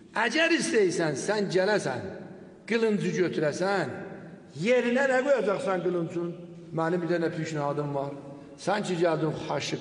Əgər istəyirsən, sən gələsən, qılıncı götürəsən, yerinə nə qoyacaqsan qılıncın? Mənim bir dənə pişnahadım var. Sən ki gəldin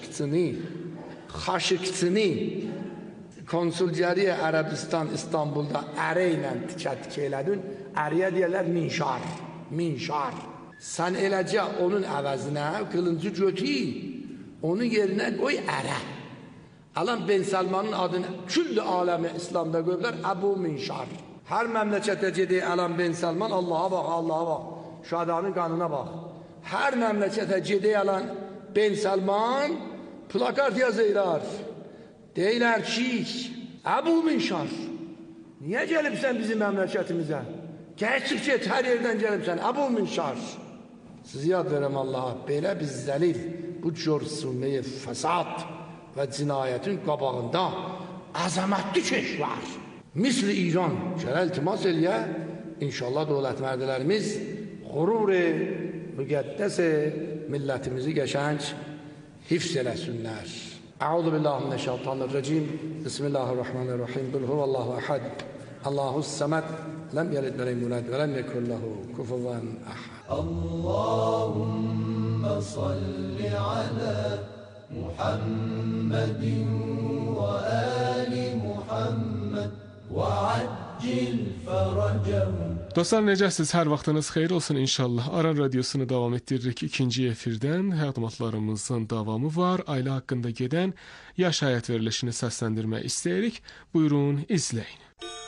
Xaşıqçını konsulcəriyə Ərəbistan İstanbulda ərə ilə tikə elədin, əriyə deyərlər minşar. Sən eləcə onun əvəzinə qılıncı götür, onun yerinə qoy ərə. Alan Ben Salmanın adını küllü aləmi İslamda qoyublar, Əbu Minşar. Hər məmləkətə gedək Alan Ben Salman, Allaha bax, şu adamın qanına bax. Hər məmləkətə gedək Alan Ben Salman, plakat yazırlar. Deyirlər ki, Əbu Minşar, niyə gəlibsən bizim məmləkətimizə? Gerçek hər yerdən gəlibsən, Əbu Minşar. Siz yad verəm Allaha, belə biz zəlil, bu cürsünməyə fəsad və cinayətin qabağında əzəmətli keş var. Misli İran, gələ iltimas eləyə, inşallah dövlət mərdələrimiz qurur-i müqəddəs millətimizi qəşənc hifz eləsinlər. Əuzu billahi mineşşeytanirracim. Bismillahirrahmanirrahim. Qul huvallahu əhəd. Allahus-səməd. Ləm yəlid və ləm yulad və ləm yekun lehu kufuven əhəd. Allahümme salli ala Muhammedin ve ali Muhammed ve accil feracahum. Dostlar, necəsiniz? Hər vaxtınız xeyir olsun inşallah. Aran Radiosunu davam etdiririk. İkinci efirdən həyatmatlarımızın davamı var. Ailə haqqında gedən yaş həyat verilişini səsləndirmək istəyirik. Buyurun, izləyin.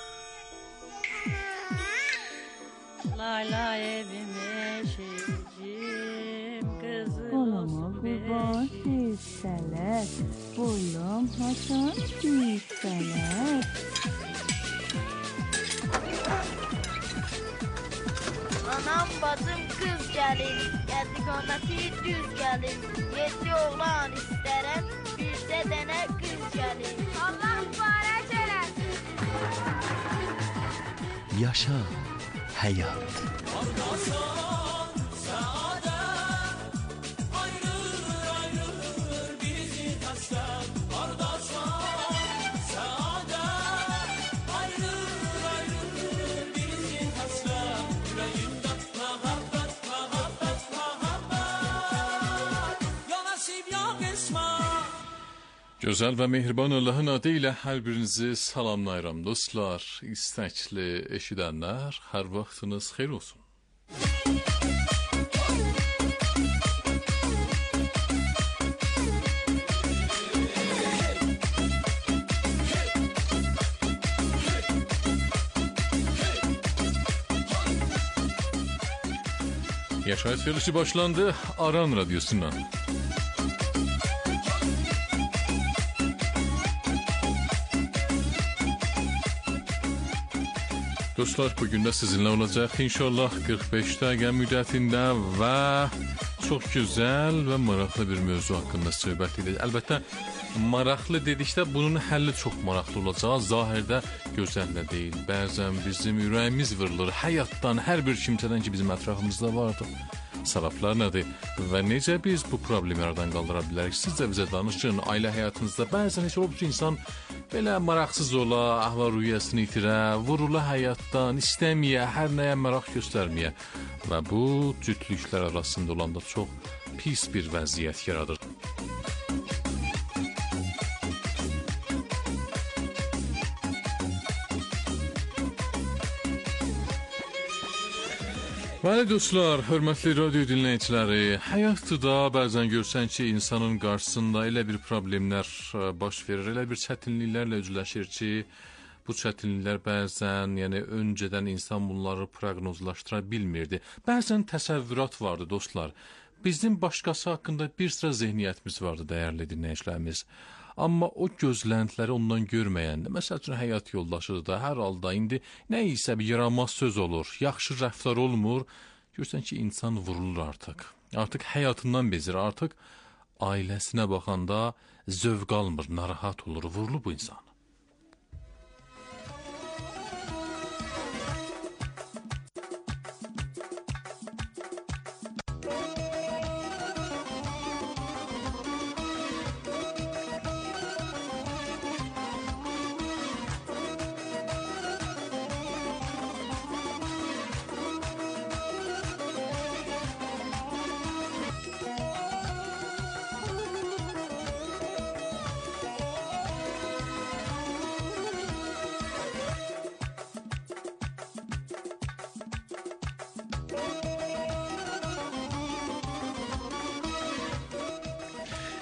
Layla evime şecim kızım Olama kurban hisseler, boyum hasan hisseler. Anam bacım kız gelin, geldi konati düz gelin. Yedi oğlan isterim, birse dene kız gelin. Allah mübarek eylesin. Yaşa hayat. Gözəl və mehriban Allahın adı ilə hər birinizi salamlayıram dostlar, istəkli eşidənlər, hər vaxtınız xeyir olsun. Yaşayış verilişi başlandı Aran Radyosu'ndan. Dostlar, bugün de sizinle olacak inşallah 45 dakika müddətində və çox gözəl və maraqlı bir mövzu haqqında söhbət edəcəyik. Əlbəttə, maraqlı dedikdə bunun həlli çox maraqlı olacaq. Zahirdə gözəl də deyil. Bəzən bizim ürəyimiz vurulur həyatdan, hər bir kimsədən ki bizim ətrafımızda vardır. Səbəblər nədir və necə biz bu problemi aradan qaldıra bilərik? Siz də bizə danışın. Ailə həyatınızda bəzən heç olub ki, insan belə maraqsız ola, əhval-ruhiyyəsini itirə, vurula həyatdan, istəməyə, hər nəyə maraq göstərməyə və bu cütlüklər arasında olanda çox pis bir vəziyyət yaradır. Bəli dostlar, hörmətli radio dinləyiciləri, həyatda bəzən görsən ki, insanın qarşısında elə bir problemlər baş verir, elə bir çətinliklərlə üzləşir ki, bu çətinliklər bəzən, öncədən insan bunları proqnozlaşdıra bilmirdi. Bəzən təsəvvürat vardı dostlar. Bizim başqası haqqında bir sıra zehniyyətimiz vardı, dəyərli dinləyicilərimiz. Amma o gözləntiləri ondan görməyəndə, məsəl üçün həyat yoldaşı da hər halda indi nə isə bir yaramaz söz olur, yaxşı rəftar olmur, görsən ki, insan vurulur artıq. Artıq həyatından bezir, artıq ailəsinə baxanda zövq almır, narahat olur, vurulur bu insan.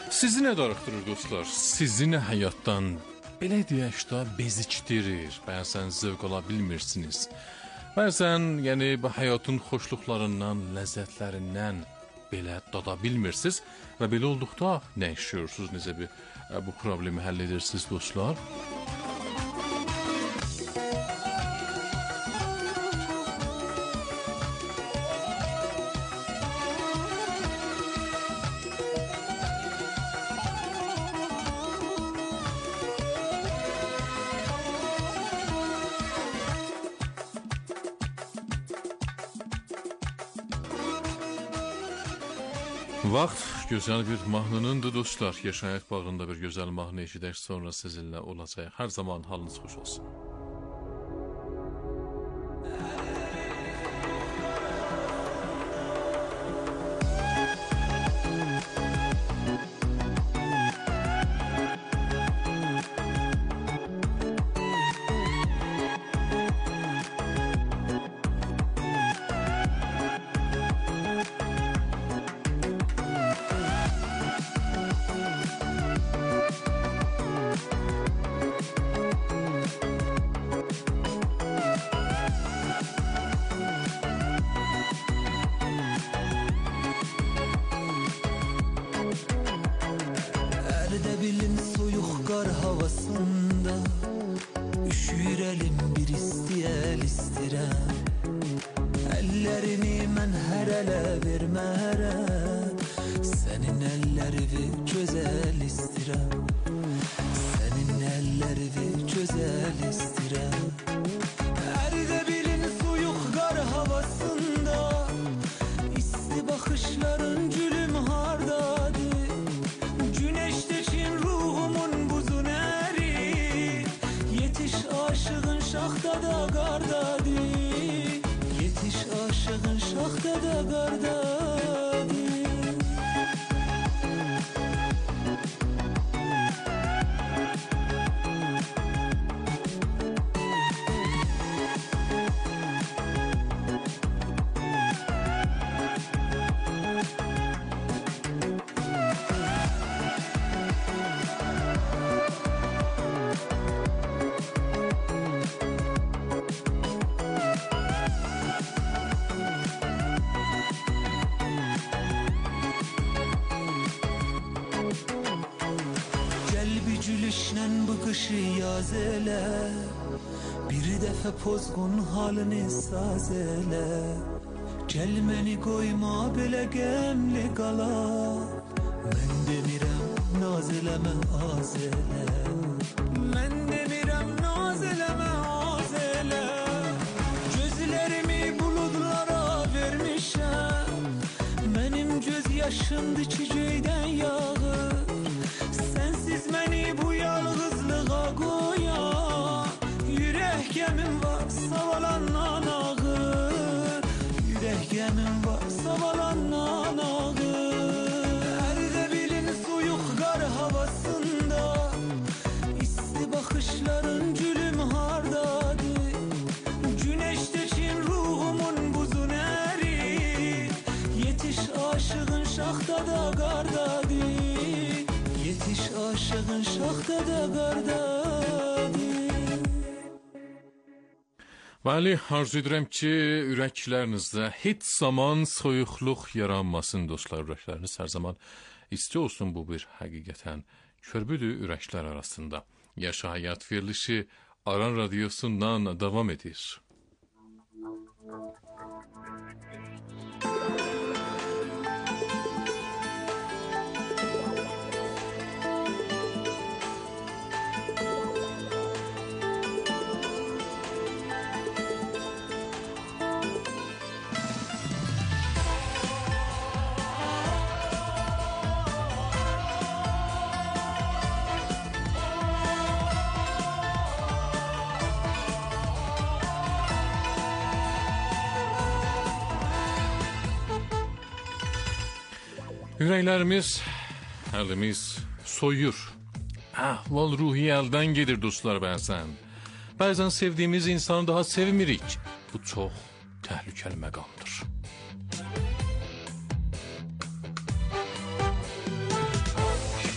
Sizi nə darıxdırır dostlar? Sizi nə həyatdan belə deyək də bezikdirir? Bəzən zövq ala bilmirsiniz. Bəzən yəni bu həyatın xoşluqlarından, ləzzətlərindən belə dada bilmirsiniz və belə olduqda nə yaşayırsınız? Necə bu problemi həll edirsiniz dostlar? Vaxt gözəl bir mahnınındır dostlar. Yaşayət bağında bir gözəl mahnı eşidək, sonra sizinlə olacaq. Hər zaman halınız xoş olsun. Bir dəfə pozğun halını saz elə. Gəl məni qoyma belə qəmli qala. Mən demirəm naz eləmə az elə. Mən demirəm naz eləmə az elə. Gözlərimi buludlara vermişəm. Mənim göz yaşımdı ki göydən yağır. Sənsiz məni bu yalğızlığa qoyan. Yürək gəmim var savalandan ağır. Yürək gəmim var savalandan ağır. Ərdə bilin soyuq qar havasında. İsti baxışların gülüm hardadır. Güneşdəkin ruhumun buzun ərir. Yetiş aşığın şaxtada qardadır. Yetiş aşığın şaxtada qardadır. Bəli, arzu edirəm ki, ürəklərinizdə heç zaman soyuqluq yaranmasın dostlar. Ürəkləriniz hər zaman isti olsun, bu bir həqiqətən körbüdür ürəklər arasında. Yaşa həyat verilişi Aran Radyosu'ndan davam edir. Ürəklərimiz, əlimiz soyur. Əhval ruhi əldən gedir dostlar bəzən. Bəzən sevdiyimiz insanı daha sevmirik. Bu çox təhlükəli məqamdır.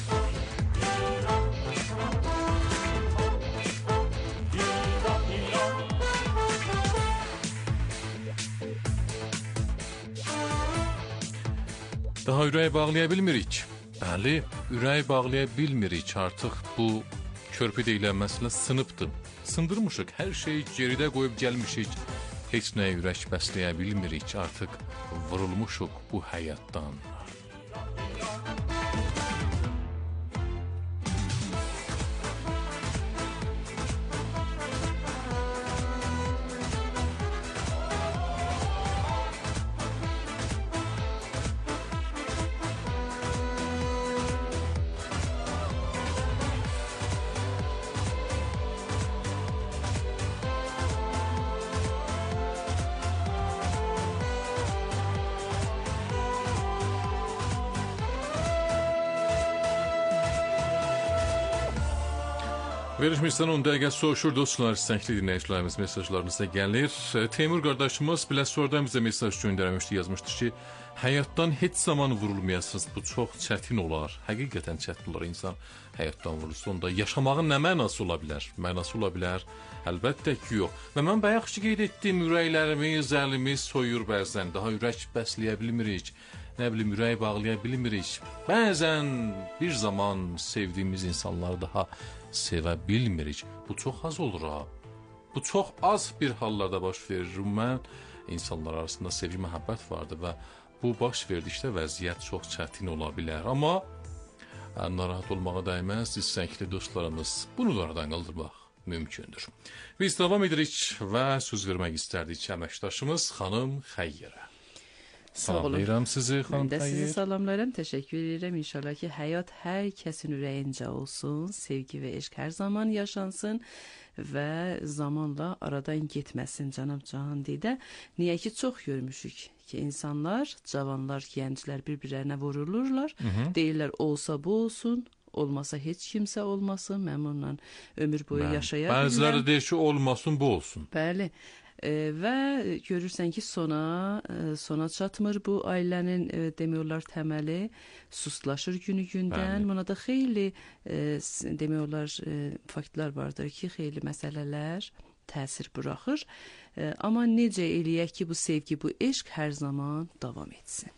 Daha ürək bağlaya bilmirik. Bəli, ürək bağlaya bilmirik. Artıq bu körpü deyilən məsələ sınıbdır. Sındırmışıq, hər şeyi geridə qoyub gəlmişik. Heç nəyə ürək bəsləyə bilmirik. Artıq vurulmuşuq bu həyatdan. Verilmişdən 10 dəqiqə soğuşur dostlar, istəkli dinləyicilərimiz mesajlarımıza gəlir. Teymur qardaşımız Biləsuvardan bizə mesaj göndərmişdi, yazmışdı ki, həyatdan heç zaman vurulmayasınız, bu çox çətin olar. Həqiqətən çətin olar insan həyatdan vurulsa, onda yaşamağın nə mənası ola bilər? Mənası ola bilər? Əlbəttə ki, yox. Və mən bayaqçı qeyd etdim, ürəklərimiz, əlimiz soyur bəzən, daha ürək bəsləyə bilmirik. Nə bilim, ürək bağlaya bilmirik. Bəzən bir zaman sevdiyimiz insanları daha sevə bilmirik. Bu çox az olur ha. Bu çox az bir hallarda baş verir. Ümumən insanlar arasında sevgi, məhəbbət vardır və bu baş verdikdə vəziyyət çox çətin ola bilər. Amma narahat olmağa dəyməz, istəkli dostlarımız bunu da aradan qaldırmaq mümkündür. Biz davam edirik və söz vermək istərdik əməkdaşımız xanım Xəyyərə. Salamlayıram sizi xanım Xəyyər. Mən də sizi salamlayıram, təşəkkür edirəm. İnşallah ki, həyat hər kəsin ürəyincə olsun, sevgi və eşq hər zaman yaşansın və zamanla aradan getməsin cənab Cahan deyə. Niyə ki, çox görmüşük ki, insanlar, cavanlar, gənclər bir-birlərinə vurulurlar, deyirlər olsa bu olsun, olmasa heç kimsə olmasın, mən onunla ömür boyu yaşaya bilməm. Bəziləri deyir ki, olmasın, bu olsun. Bəli. Və görürsən ki, sona çatmır bu ailənin demək olar təməli, suslaşır günü-gündən. Buna da xeyli demək olar faktlar vardır ki, xeyli məsələlər təsir buraxır. Amma necə eləyək ki, bu sevgi, bu eşq hər zaman davam etsin.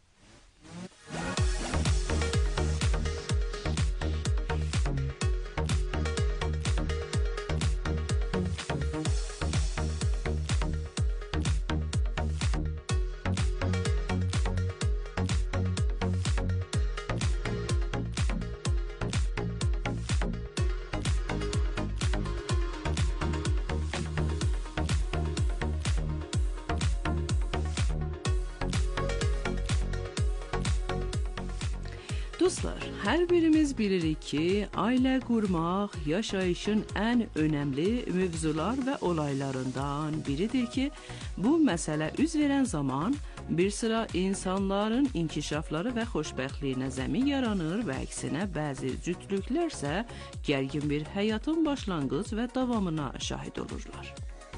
Dostlar, hər birimiz bilirik ki, ailə qurmaq yaşayışın ən önəmli mövzular və olaylarından biridir ki, bu məsələ üz verən zaman bir sıra insanların inkişafları və xoşbəxtliyinə zəmin yaranır və əksinə bəzi cütlüklərsə gərgin bir həyatın başlanğıc və davamına şahid olurlar.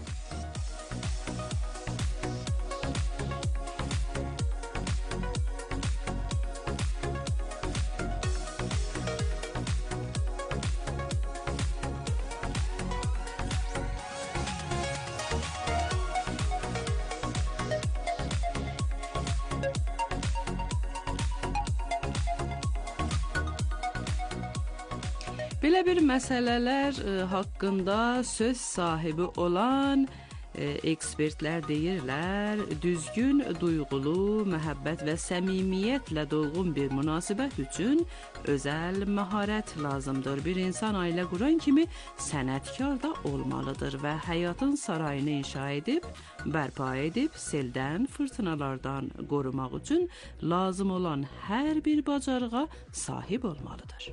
Belə bir məsələlər haqqında söz sahibi olan ekspertlər deyirlər, düzgün, duyğulu, məhəbbət və səmimiyyətlə dolğun bir münasibət üçün özəl məharət lazımdır. Bir insan ailə quran kimi sənətkar da olmalıdır və həyatın sarayını inşa edib, bərpa edib, seldən, fırtınalardan qorumaq üçün lazım olan hər bir bacarığa sahib olmalıdır.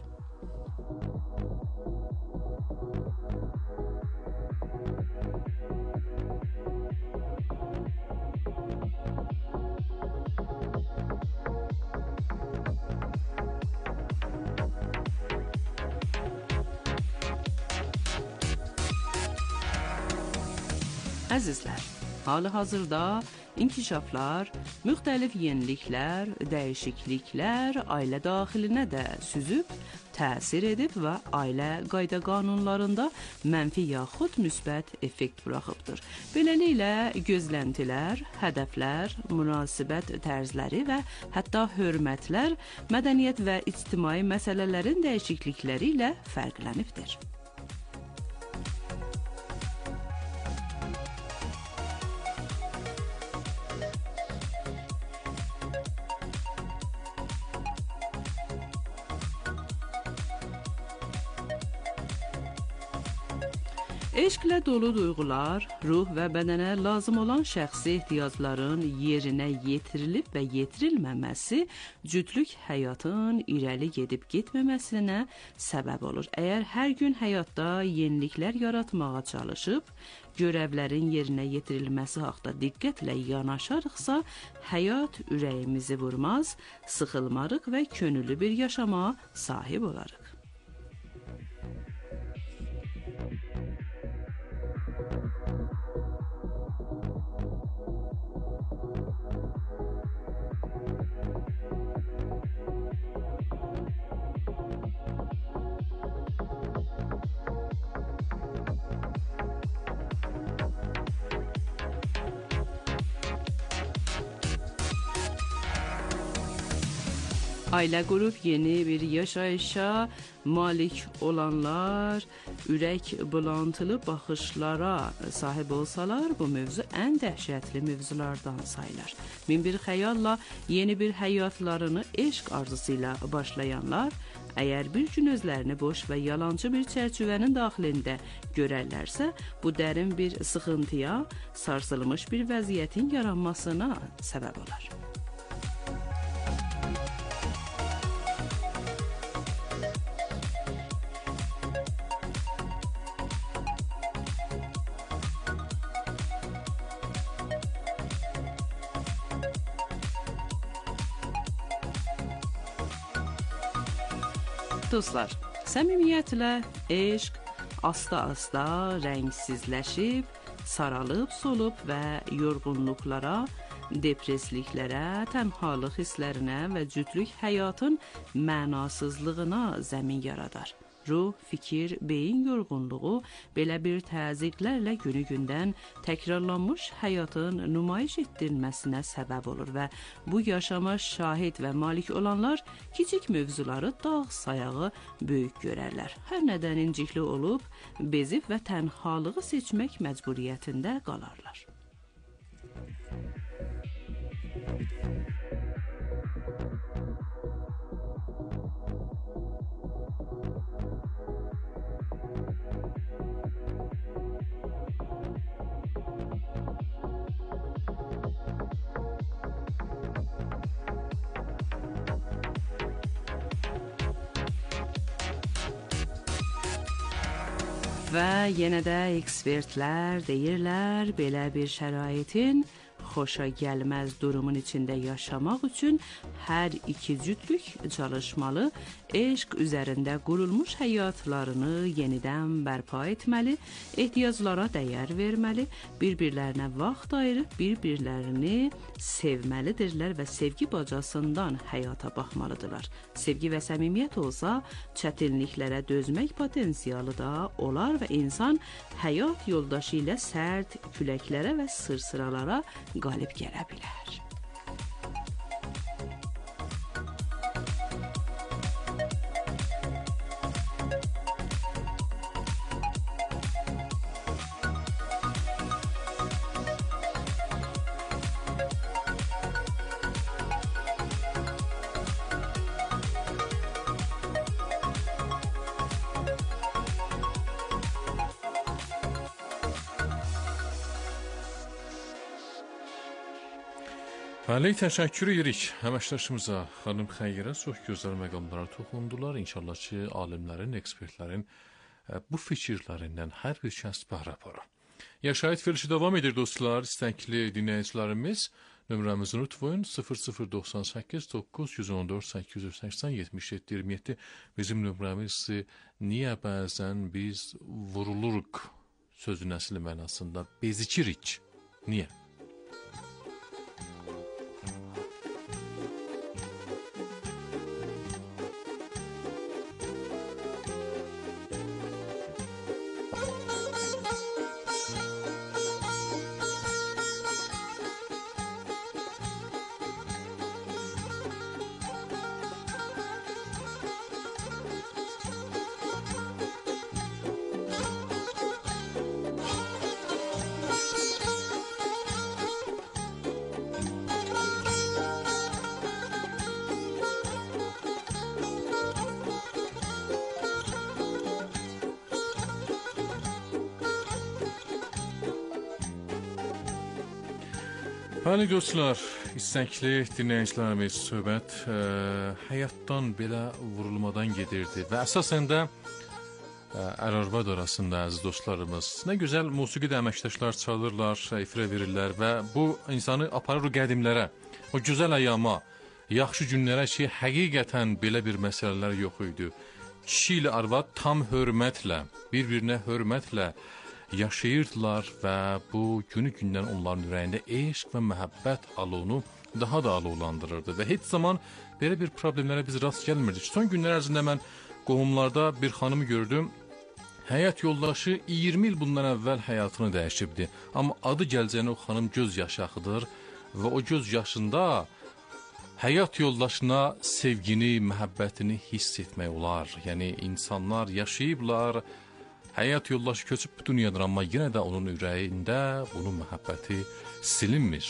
Əzizlər, hali hazırda inkişaflar, müxtəlif yeniliklər, dəyişikliklər ailə daxilinə də süzüb, təsir edib və ailə qayda-qanunlarında mənfi yaxud müsbət effekt buraxıbdır. Beləliklə, gözləntilər, hədəflər, münasibət tərzləri və hətta hörmətlər mədəniyyət və ictimai məsələlərin dəyişiklikləri ilə fərqlənibdir. Eşqlə dolu duyğular, ruh və bədənə lazım olan şəxsi ehtiyacların yerinə yetirilib və yetirilməməsi cütlük həyatın irəli gedib getməməsinə səbəb olur. Əgər hər gün həyatda yeniliklər yaratmağa çalışıb, görevlərin yerinə yetirilməsi haqda diqqətlə yanaşarıqsa, həyat ürəyimizi vurmaz, sıxılmarıq və könüllü bir yaşama sahib olarıq. Ailə qurub yeni bir yaşayışa malik olanlar ürək bulantılı baxışlara sahib olsalar, bu mövzu ən dəhşətli mövzulardan sayılır. Min bir xəyalla yeni bir həyatlarını eşq arzusuyla başlayanlar, əgər bir gün özlərini boş və yalancı bir çərçivənin daxilində görərlərsə, bu dərin bir sıxıntıya, sarsılmış bir vəziyyətin yaranmasına səbəb olar. Dostlar, səmimiyyətlə eşq asta-asta rəngsizləşib, saralıb, solub və yorğunluqlara, depresliklərə, tənhalıq hisslərinə və cütlük həyatın mənasızlığına zəmin yaradar. Ruh, fikir, beyin yorğunluğu belə bir təzyiqlərlə günü-gündən təkrarlanmış həyatın nümayiş etdirilməsinə səbəb olur və bu yaşama şahid və malik olanlar kiçik mövzuları dağ sayağı böyük görərlər. Hər nədən incikli olub, bezib və tənhalığı seçmək məcburiyyətində qalarlar. Və yenə də ekspertlər deyirlər, belə bir şəraitin xoşa gəlməz durumun içində yaşamaq üçün hər iki cütlük çalışmalı, eşq üzərində qurulmuş həyatlarını yenidən bərpa etməli, ehtiyaclara dəyər verməli, bir-birlərinə vaxt ayırıb bir-birlərini sevməlidirlər və sevgi bacasından həyata baxmalıdırlar. Sevgi və səmimiyyət olsa, çətinliklərə dözmək potensialı da olar və insan həyat yoldaşı ilə sərt küləklərə və sırsıralara qalib gələ bilər. Bəli, təşəkkür edirik əməkdaşımıza, xanım Xəyrə, çox gözəl məqamlara toxundular. İnşallah ki, alimlərin, ekspertlərin bu fikirlərindən hər bir kəs bəhrə aparır. Yaşayət verilişi davam edir dostlar, istəkli dinləyicilərimiz. Nömrəmizi unutmayın, 0098 914 880 77 27 bizim nömrəmiz. Niyə bəzən biz vuruluruq sözün əsli mənasında bezikirik? Niyə? Bəli dostlar, istəkli dinləyicilərimiz söhbət həyatdan belə vurulmadan gedirdi və əsasən də ər-arvad arasında əziz dostlarımız nə gözəl musiqi əməkdaşlar çalırlar, ifrə verirlər və bu insanı aparır o qədimlərə, o gözəl ayama, yaxşı günlərə ki, həqiqətən belə bir məsələlər yox idi. Kişi ilə arvad tam hörmətlə, bir-birinə hörmətlə yaşayırdılar və bu günü-gündən onların ürəyində eşq və məhəbbət alovunu daha da alovlandırırdı və heç zaman belə bir problemlərə biz rast gəlmirdik. Son günlər ərzində mən qohumlarda bir xanımı gördüm. Həyat yoldaşı 20 il bundan əvvəl həyatını dəyişibdi. Amma adı gələcəyinə o xanım göz yaşı axıdır və o göz yaşında həyat yoldaşına sevgini, məhəbbətini hiss etmək olar. Yəni insanlar yaşayıblar, həyat yoldaşı köçüb bu dünyadan, amma yenə də onun ürəyində bunun məhəbbəti silinmir.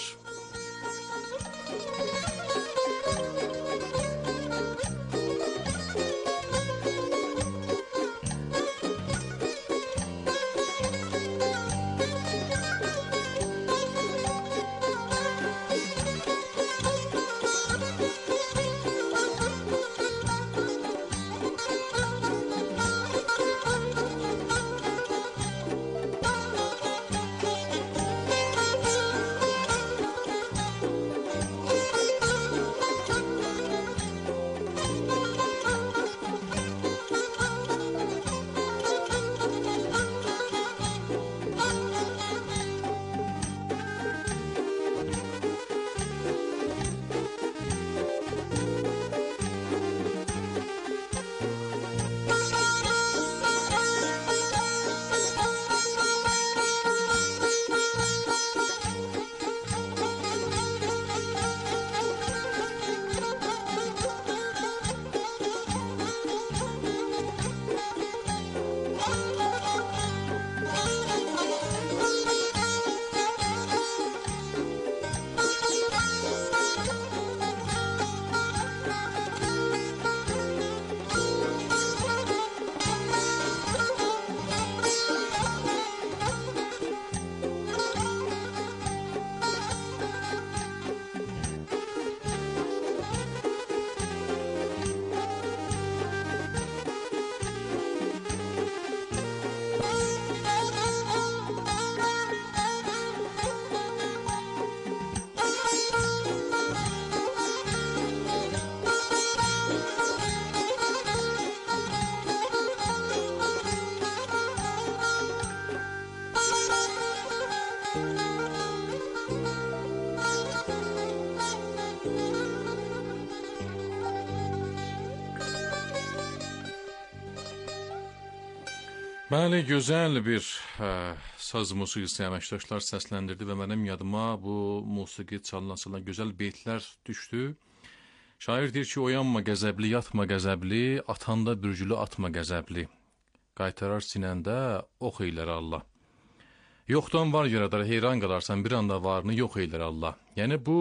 Bəli, gözəl bir saz musiqisi əməkdaşlar səsləndirdi və mənim yadıma bu musiqi çalınan gözəl beytlər düşdü. Şair deyir ki, oyanma qəzəbli, yatma qəzəbli, atanda bürcülü atma qəzəbli. Qaytarar sinəndə ox eylər Allah. Yoxdan var yaradar, heyran qalarsan, bir anda varını yox eylər Allah. Yəni bu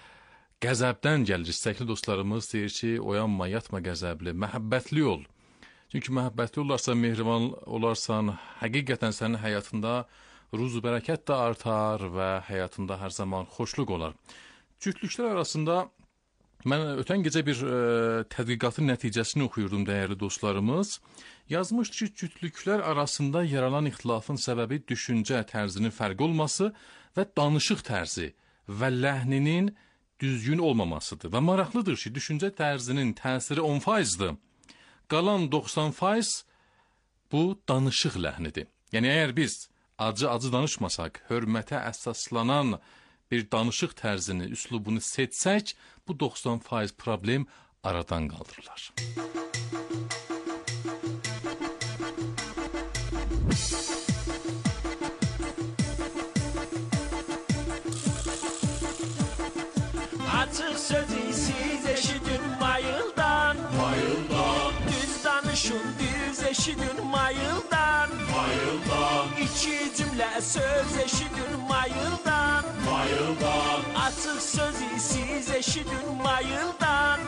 qəzəbdən gəlir. İstəkli dostlarımız deyir ki, oyanma, yatma qəzəbli, məhəbbətli ol. Çünki məhəbbətli olarsan, mehriban olarsan, həqiqətən sənin həyatında ruzu bərəkət də artar və həyatında hər zaman xoşluq olar. Cütlüklər arasında mən ötən gecə bir tədqiqatın nəticəsini oxuyurdum, dəyərli dostlarımız. Yazmışdı ki, cütlüklər arasında yaranan ixtilafın səbəbi düşüncə tərzinin fərqi olması və danışıq tərzi və ləhninin düzgün olmamasıdır. Və maraqlıdır ki, düşüncə tərzinin təsiri 10%'dır. Qalan 90% bu danışıq ləhnidir. Yəni, əgər biz acı danışmasaq, hörmətə əsaslanan bir danışıq tərzini, üslubunu seçsək, bu 90% problem aradan qaldırılar. Açıq sözü siz eşidin mayıldan, düz danışın düz eşidin mayıldan, İki cümlə söz eşidin mayıldan, Açıq sözü siz eşidin mayıldan,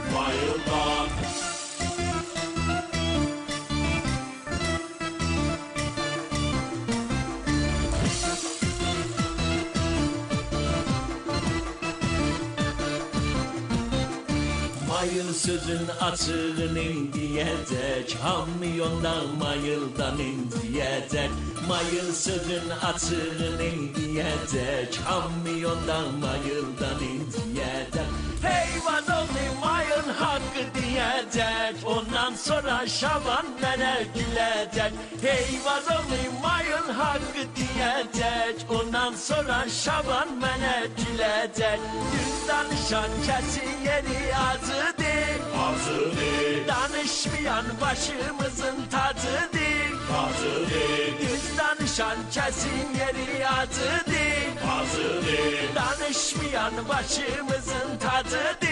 Mayıl sözün açığını diyecek, hamyondan mayıldan diyecek. Mayıl sözün açığını diyecek, hamyondan mayıldan diyecek. Hey vazoğlu mayın hakkı diyecek, ondan sonra Şaban nene gülecek. Hey vazoğlu mayın hakkı diyecek, ondan sonra Şaban nene gülecek. Düz danışan kesin yeri azıdır, azıdır. Danışmayan başımızın tacıdır, tacıdır. Düz danışan kesin yeri azıdır, azıdır. Danışmayan başımızın tacıdır.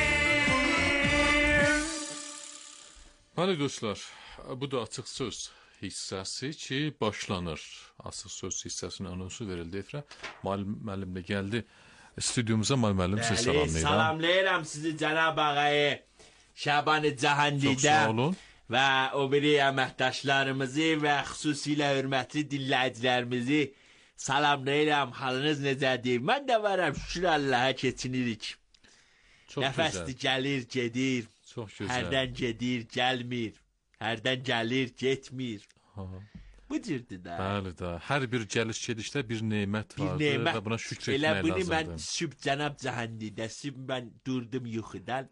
Bəli dostlar, bu da açıq söz hissəsi ki başlanır. Açıq söz hissəsinin anonsu verildi efrə. Müəllim də gəldi stüdyomuza. Müəllim sizi salamlayıram. Salamlayıram sizi cənab ağayı Şaban-ı Cahandidə. Çox sağ olun. Və o biri əməkdaşlarımızı və xüsusilə hörmətli dinləyicilərimizi salamlayıram. Halınız necədir? Mən də varam, şükür Allaha keçinirik. Çox Nəfəsdir, gözəl. gəlir, gedir. Çox gözəl. Hərdən gedir, gəlmir. Hərdən gəlir, getmir. Ha. Bu cürdür da. Bəli də. Hər bir gəliş gedişdə bir nemət vardır və buna şükür etmək Elə bunu lazımdır. mən sübh cənab Cahandidə, sübh mən durdum yuxudan.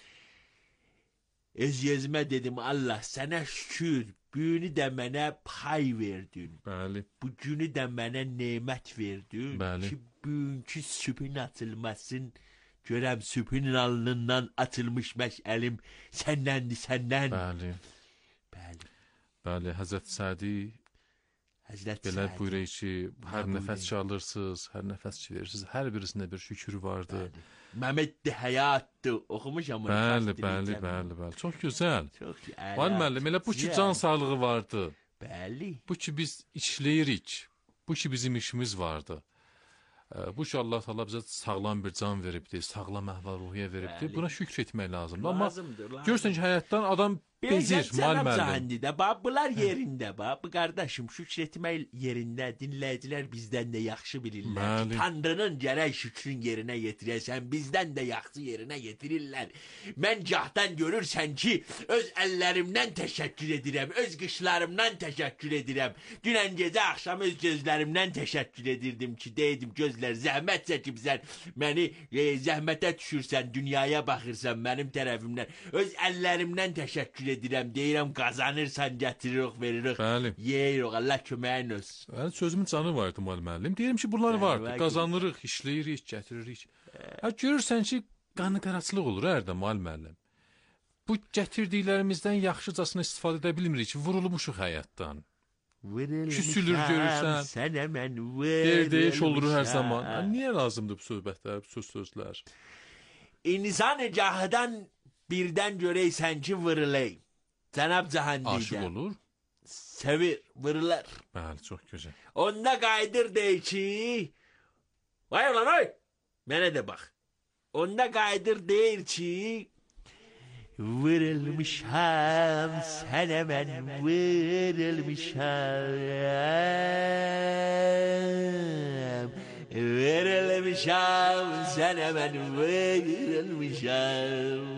Öz-özümə dedim, Allah sənə şükür, günü də mənə pay verdin. Bəli. Bu günü də mənə nemət verdin. Bəli. Ki bugünkü sübhün açılmasın. Görəm sübhün alnından atılmış məşəlim səndəndir, səndən. Bəli. Bəli. Bəli, Həzrət Sədi Həzrət belə Sədi. buyuruyor ki, hər buyuruyor? nəfəs çalırsınız, hər nəfəs verirsiniz, hər birisində bir şükür vardı. Məməddi həyatdı. Oxumuşam onu. Bəli, fars bəli, dilində. bəli, bəli. Çox gözəl. Çox Var müəllim, elə bu ki can sağlığı vardı. Bəli. Bu ki biz işləyirik. Bu ki bizim işimiz vardı. Bu ki Allah Teala bizə sağlam bir can veribdi, sağlam əhval-ruhiyyə veribdi. Bəli. Buna şükür etmək lazımdır. Amma Lazımdır, lazımdır. görürsən ki, həyatdan adam bezir, mal müəllim. Cahandidə, bax, bunlar yerində, bax. Bu qardaşım şükür etmək yerində, dinləyicilər bizdən də yaxşı bilirlər. Bəli. Tanrının gərək şükrün yerinə yetirəsən, bizdən də yaxşı yerinə yetirirlər. Mən gahdan görürsən ki, öz əllərimdən təşəkkür edirəm, öz qışlarımdan təşəkkür edirəm. Dünən gecə axşam öz gözlərimdən təşəkkür edirdim ki, deydim gözlər, zəhmət çəkibsən, məni zəhmətə düşürsən, dünyaya baxırsan mənim tərəfimdən. Öz əllərimdən təşəkkür edirəm, deyirəm qazanırsan, gətiririk, veririk. Bəli. Yeyirik, Allah köməyin olsun. Yəni sözümün canı vardı müəllim. Deyirəm ki, bunlar vardı. Bəli. Qazanırıq, işləyirik, gətiririk. Görürsən ki, qanı-qaraçılıq olur hərdə müəllim. Bu gətirdiklərimizdən yaxşıcasına istifadə edə bilmirik ki, vurulmuşuq həyatdan. Küsülür görürsən. Sənə mən Deyiş olur hər zaman. Niyə lazımdır bu söhbətlər, bu sözlər? İnsan cahdan birdən görəysən ki, vırılay. Cənab Cahandidə. Aşıq olur. Sevir, vırılar. Bəli, çox gözəl. Onda qaydır deyir ki, vay ulan oy, mənə də bax. Onda qaydır deyir ki, vırılmışam, sənə mən vırılmışam. Vırılmışam, sənə mən vırılmışam.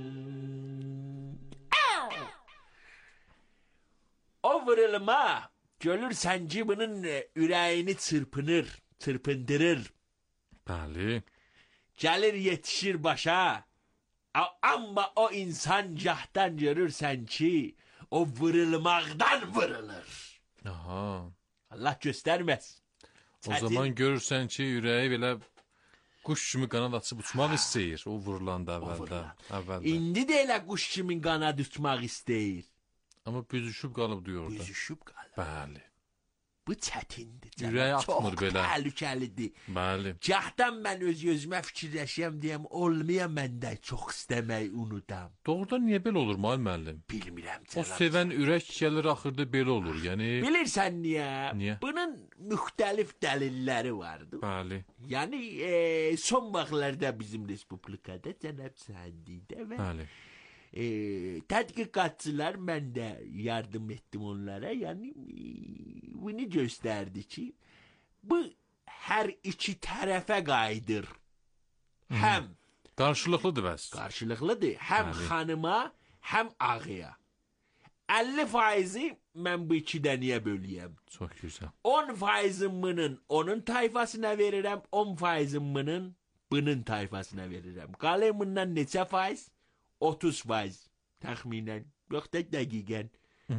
O vırılma, görürsən ki, bunun ürəyini çırpındırır. Bəli. Gəlir yetişir başa. Amma o insan cahdan görürsən ki, o vırılmaqdan vırılır. Aha. Allah göstərməz. O zaman görürsən ki, ürəyi belə quş kimi qanad açıb uçmaq istəyir. O vurulanda əvvəldə. İndi də elə quş kimi qanad uçmaq istəyir. Amma büzüşüb qalıb diyor orada. Büzüşüb qalıb. Bəli. Bu çətindir. Ürəyi atmır belə. Çox təhlükəlidir. Bəli. Gahdan mən öz-özümə fikirləşəm deyəm, olmaya məndə çox istəmək unudam. Doğrudan niyə belə olur müəllim? Bilmirəm O cənab. sevən ürək gəlir axırda belə olur. Yəni Bilirsən niyə? Niyə? Bunun müxtəlif dəlilləri vardı. bəli. Yəni son vaxtlarda bizim respublikada cənab Cahandidə və Bəli. tədqiqatçılar, mən də yardım etdim onlara. Yəni bunu göstərdi ki, bu hər iki tərəfə qayıdır. Həm Qarşılıqlıdır bəs. Qarşılıqlıdır. Həm xanıma, həm ağaya. 50%-i mən bu iki dənəyə bölüyəm. Çox gözəl. 10%-ımın onun tayfasına verirəm, 10%-ımın bunun tayfasına verirəm. Qalemından neçə faiz? 30%. Təxminən. Yox da dəqiqən.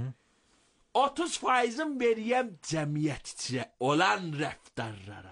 30%-ım veriyəm cəmiyyət içə olan rəftarlara.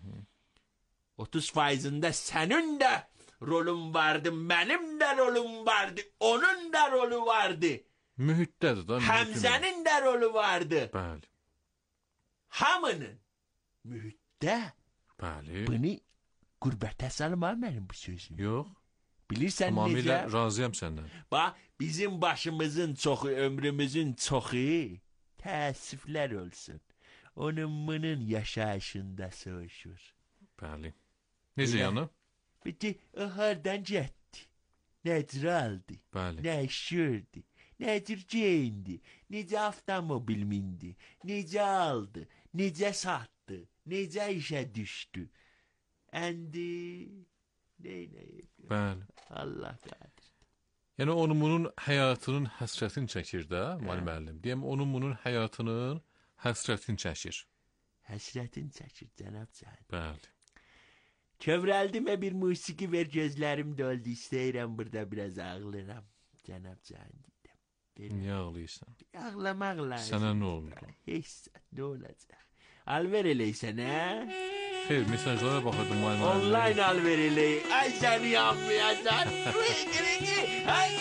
30%-ında sənin də rolun vardı, mənim də rolum vardı, onun da rolü vardı. Mühitdədir da. Həmzənin də rolü vardı. Bəli. Hamının mühitdə. Bəli. Bunu qürbətə salma mənim bu sözüm. Yox. Bilirsən tamamilə necə? razıyam səndən. Bax, bizim başımızın çoxu, ömrümüzün çoxu təəssüflər olsun. Onun bunun yaşayışında soğuşur. Bəli. Necə yəni? Bitti, hardan getdi? Necə aldı? Bəli. Nə işirdi? Necə geyindi? Necə avtomobil mindi? Necə aldı? Necə satdı? Necə işə düşdü? Əndi neynəyib? Bəli. Allah qadir. Yəni onun bunun həyatının həsrətini çəkir də, müəllim. Deyəm onun bunun həyatının həsrətini çəkir. Həsrətini çəkir cənab Cəhənnəm. Bəli. Kövrəldimə bir musiqi ver, gözlərim doldu, istəyirəm burada biraz ağlayıram. Cənab Cəhənnəm. Niyə ağlayırsan? Ağlamaq lazım. Sənə nə oldu? Heç nə olacaq? Alver eləysən, hə? Xeyr, mesajlara baxırdım müəllim. Online alver eləy. Ay səni yanmayacaq. Ay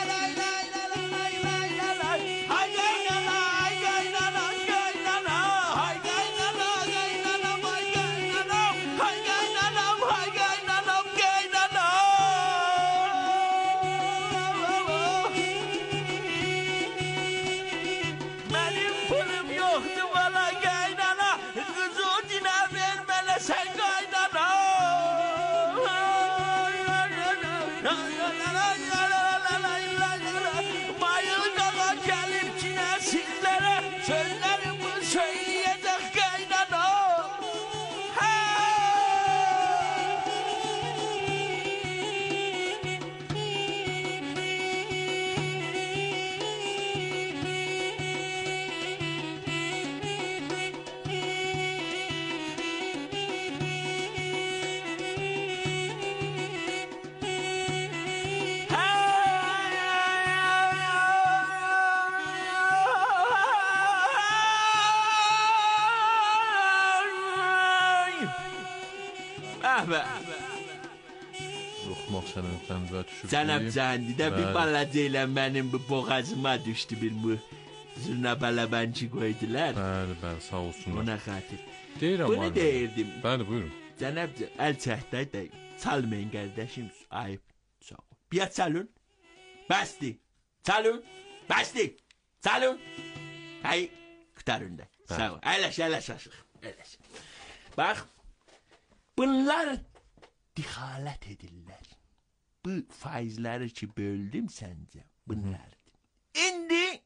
Oxumaq sənin tənvə düşüb. Cənab Cəhənnəmdə bir balaca ilə mənim bu boğazıma düşdü bir bu zurna balabancı qoydular. Bəli, bəli, sağ olsunlar. Ona xatir. Deyirəm bunu deyirdim. Bəli, buyurun. Cənab əl çəkdə də çalmayın qardaşım, ayıb. Sağ ol. Bir çalın. Bəsdi. Çalın. Bəsdi. Çalın. Ay, qutarın da. Sağ ol. Əyləş aşıq. Əyləş. Bax, bunlar dixalət edirlər. Bu faizləri ki böldüm səncə, bunlardır. İndi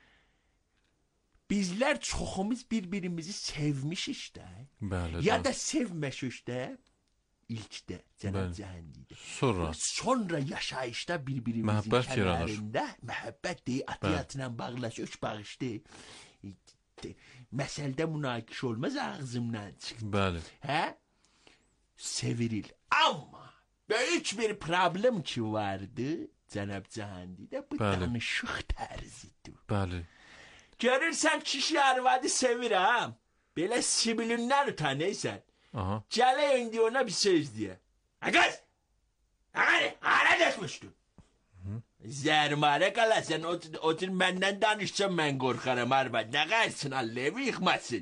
bizlər çoxumuz bir-birimizi sevmişik də. Bəli. Ya da sevməşik də ilkdə, Cənab Cəhənnəmdə. Sonra yaşayışda bir-birimizin kənarında məhəbbət deyil, atiyatla bağlaşıq, bağışdı. Məsəldə münaqişə olmaz, ağzımdan çıxdı. Bəli. Hə? Seviril. Amma böyük bir problem ki vardı Cənab Cəhənnəmdə, bu danışıq tərzidir. Bəli. Görürsən kişi arvadı sevirəm. Belə sibilindən utanıysan. Gələ indi ona bir söz deyə. Qız! Hara düşmüşdün? Zərmarə qalasan, otur məndən danışsan mən qorxaram arvad. Nə qalsın, Allah'ı yıxmasın.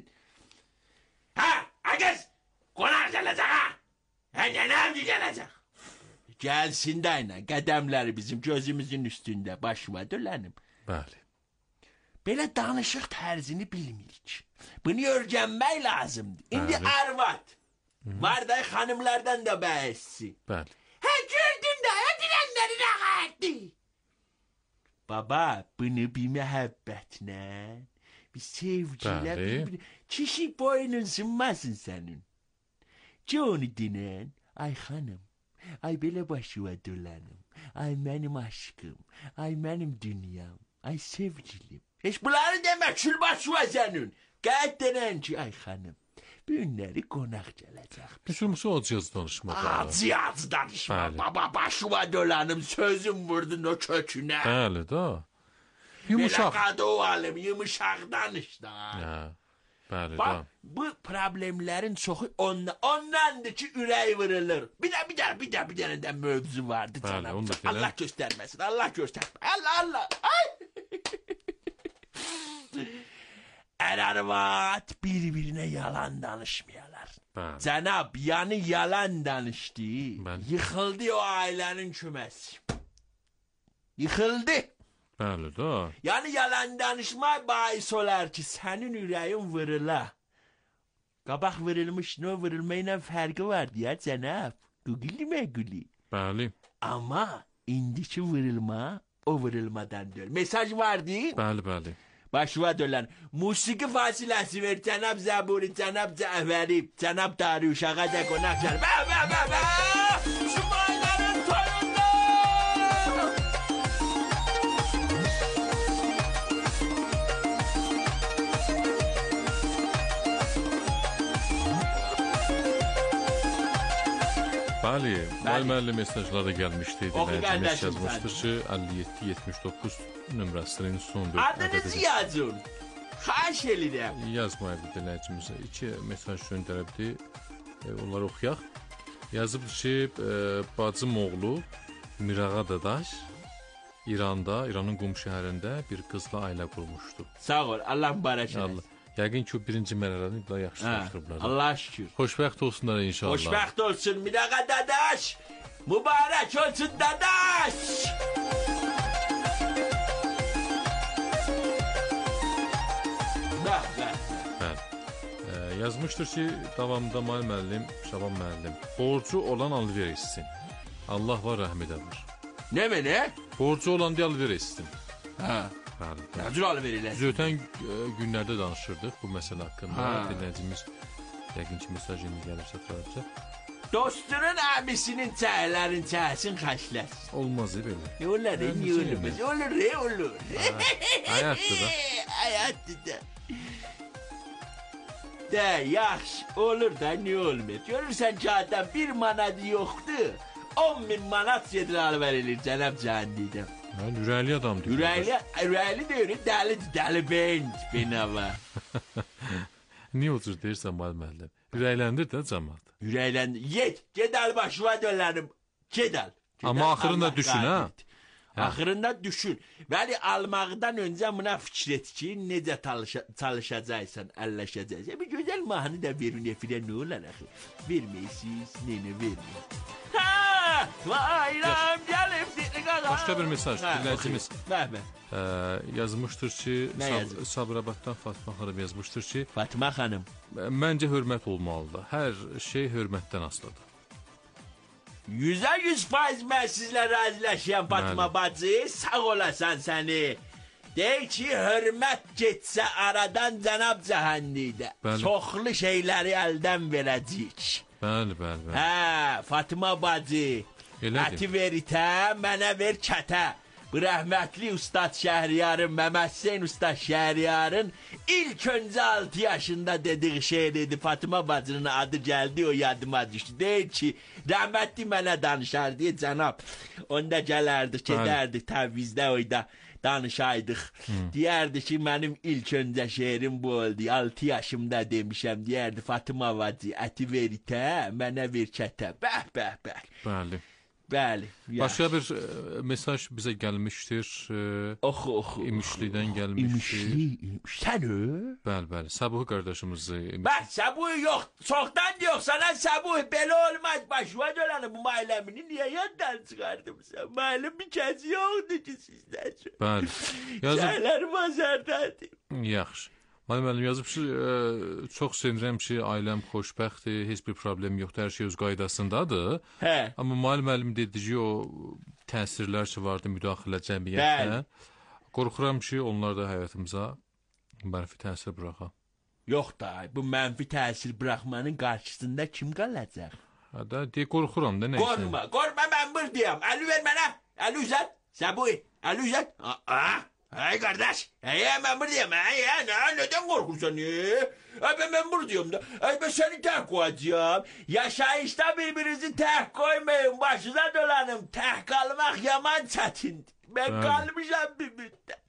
Qız! Qonaq gələcək, ha? Nə gələcək? Gəlsin də ilə, qədəmləri bizim gözümüzün üstündə, başıma dölənim. Bəli. Belə danışıq tərzini bilmirik. Bunu öyrənmək lazımdır. İndi arvad. Var da xanımlardan da bəhəssi. Bəli. Gördün də, dilənləri rəğətdi. Baba, bunu bir məhəbbətlə, bir sevgilə, kişi boynun sınmasın sənin. Ki onu dinən, ay xanım, Ay belə başıma dolanım. Ay mənim aşkım. Ay mənim dünyam. Ay sevgilim. Heç bunları demək kül başıma sənin. Qət denən ki, ay xanım. Bu günləri qonaq gələcək. Müsülmüsü acıyaz danışmadı. Acı danışma. Bəli. Baba başıma dolanım. Sözüm vurdun o kökünə. Bəli da. Belə Yumuşaq. qadı ovalım. Yumuşaq danış da. Hə. Bəli Bak da. bu problemlerin çoxu ondandır ki ürək vırılır. Bir dənə də mövzu vardı Bəli, canım. onu da belə. Allah göstərməsin. Allah göstərməsin. Allah. Ay. Ər-arvad bir-birinə yalan danışmayalar. Bəli. Cənab, yani yalan danışdı. Bəli. Yıxıldı o ailənin küməsi. Yıxıldı. Bəli da. Yani yalan danışma bahis olar ki senin yüreğin vırıla. Qabaq vırılmış ne vırılmayla farkı var diye cənab. Guguli meguli. Bəli. Ama indiki vırılma o vırılmadan döl. Mesaj vardı. Bəli. Başıma dölen. Musiki fasiləsi ver. Cənab Zaburi, cənab Cəfəri, cənab Tarih uşağa da qonaq gəl. Bə. Sumayların toyunda. Bəli, müəllimli mesajlar da gəlmişdi. Oxu Dinləyicimiz qardaşım, yazmışdır ki, 5779 nömrəsinin son 4 Adınızı yazın. Xahiş edirəm. Yazmayıb dinləyicimizə. 2 mesaj göndəribdi. Onları oxuyaq. Yazıb ki, bacım oğlu Mirağa Dadaş İranın Qum şəhərində bir qızla ailə qurmuşdu. Sağ ol, Allah mübarək eləsin. Allah. Yəqin ki, o birinci mərhələni daha yaxşılaşdırıblar. Allah şükür. Xoşbəxt olsunlar inşallah. Xoşbəxt olsun Mirağa Dadaş. Mübarək olsun Dadaş. Bəli. Yazmışdır ki, davamında müəllim, Şaban müəllim, borcu olan alver etsin. Allah var, rəhm edədir. Nə? Borcu olan deyə alver etsin. Hə. Bəli. Necə alver eləsin? Biz ötən günlərdə danışırdıq bu məsələ haqqında. Dinləyicimiz yəqin ki, mesaj indi gəlirsə tərəfcə. Dostunun əmisinin çayların çayısın xəşləsin. Olmaz belə. Olur, niyə olmaz? Olur. Həyatdır da. Həyatdır da. De, yaxşı, olur da, niyə olmaz? Görürsən ki, adam 1 manat yoxdur. 10.000 manat gedir alver edir, cənab Cəhənnidəm. Mən ürəkli adamdır. Ürəkli deyir, dəli beynava. Niyə o cür deyirsən müəllim? Ürəkləndir də cəmaat. Ürəkləndi. Gedəl başıma dönlərim. Gedəl. Amma axırında düşün, hə? Axırında düşün. Bəli, almaqdan öncə buna fikir et ki, necə çalışacaqsan, əlləşəcəksən. Bir gözəl mahnı da verin efirə, nə olar axı? Verməyəsiniz, neyini verməyin. Ha! Bayram gəlibdir. Başqa bir mesaj, dinləyicimiz. Yazmışdır ki, Nə yazır? Sabirabaddan Fatma xanım yazmışdır ki, Fatma xanım, məncə hörmət olmalıdır. Hər şey hörmətdən asılıdır. 100% mən sizlə razılaşıram Fatma bacı. Sağ olasan səni. Deyir ki, hörmət getsə aradan cənab Cəhənnidə. Çoxlu şeyləri əldən verəcəyik. Bəli. Hə, Fatma bacı. Əti ver itə, mənə ver kətə. Bu rəhmətli Ustad Şəhriyarın, Məmməd Hüseyn Ustad Şəhriyarın ilk öncə 6 yaşında dediği şey dedi. Fatıma bacının adı gəldi, o yadıma düşdü. Deyir ki, rəhmətli mənə danışar diye cənab. Onda gələrdik, gedərdik təvvizdə oyda danışaydıq. Deyərdi ki, mənim ilk öncə şehrim bu oldu. 6 yaşımda demişəm. Deyərdi, Fatıma bacı, əti ver itə, mənə ver kətə. Bəh. Bəli. Bəli. Başqa bir mesaj bizə gəlmişdir. Oxu. İmişlidən gəlmişdir. Sən o? Bəli. Sabuh qardaşımız. Bak Sabuh yox. Çoxdan yox. Sana Sabuh belə olmaz. Başıma dönəni bu mailəmini niyə yaddan çıxardım sən? Mailəm bir kəs yoxdur ki sizdən. Bəli. Şeylər bazardadır. Yaxşı. Müəllim yazıb ki, çox sevinirəm ki, ailəm xoşbəxtdir, heç bir problem yoxdur, hər şey öz qaydasındadır. Hə. Amma müəllim dediyi o təsirlər ki vardı müdaxilə cəmiyyətlə. Qorxuram ki, onlar da həyatımıza mənfi təsir buraxa. Yox da, bu mənfi təsir buraxmanın qarşısında kim qalacaq? Hada de qorxuram da nəysə. Qorxma mən buradayım. Əli ver mənə. Əli uzat. Sən bu. Əli uzat. Ay kardeş. Ben buradayım. Neden korkursan? Ben buradayım da. Ben seni tek koyacağım. Yaşayışta birbirinizi tek koymayın. Başına dolanım. Tek kalmak yaman çetin. Ben kalmışam bir müddet.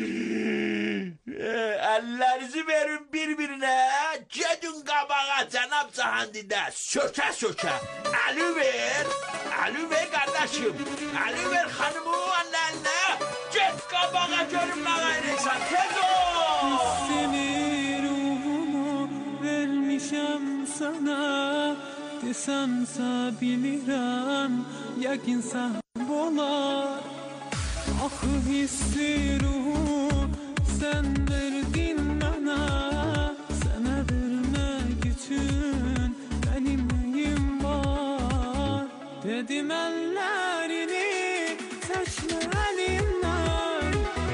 Ellerinizi verin birbirine. Cedin kabağa Cenab Cahandide. Söke söke. Ali ver. Ali ver kardeşim. Ali ver hanımı annenle. Cet kabağa görünme insan. Tez ol. Seni ruhumu vermişem sana. Desemse bilirim. Yakin sahip olar. Akı hissi ruhu sen verdin bana. Sana vermek için benim neyim var? Dedim ellerini seçme elimden.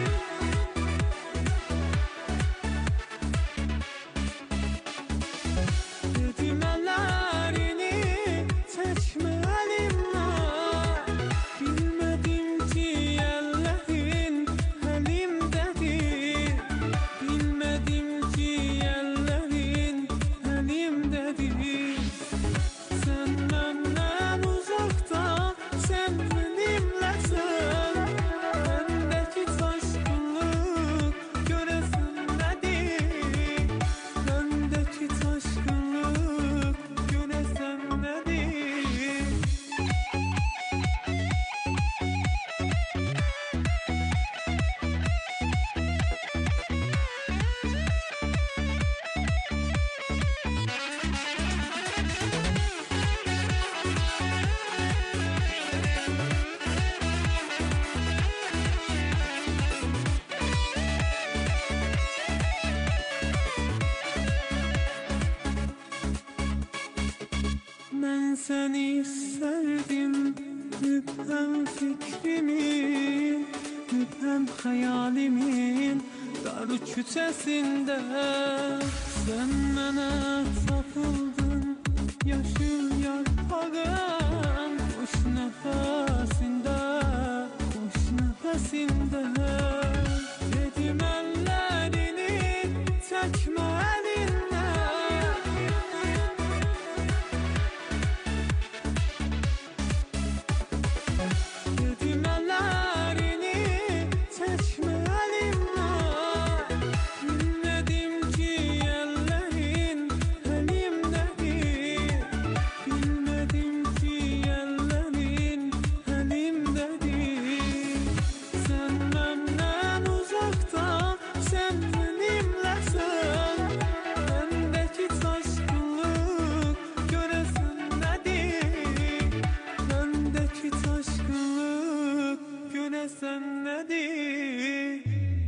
Dedim ellerini seçme elimden. Bilmedim ki ellerin elimdedir. Bilmedim ki ellerin elimdedir. Sen benden uzakta, sen benimlesin. Bendeki taşkınlık göresin nedir? Bendeki taşkınlık göresin nedir? Ben seni sevdim, hüphem fikrimin, hüphem hayalimin dar küçesinde. Sen bana tapıldın, yaşıl yarpağın kuş nefesinde, kuş nefesinde. Dedim ellerini çekme elinden. Dedim ellerini seçme elimden. Bilmedim ki ellerin elimdedir. Bilmedim ki ellerin elimdedir. Sen benden uzakta, sen benimlesin. Bendeki taşkınlık göresin nedir? Bendeki taşkınlık göresen nedir?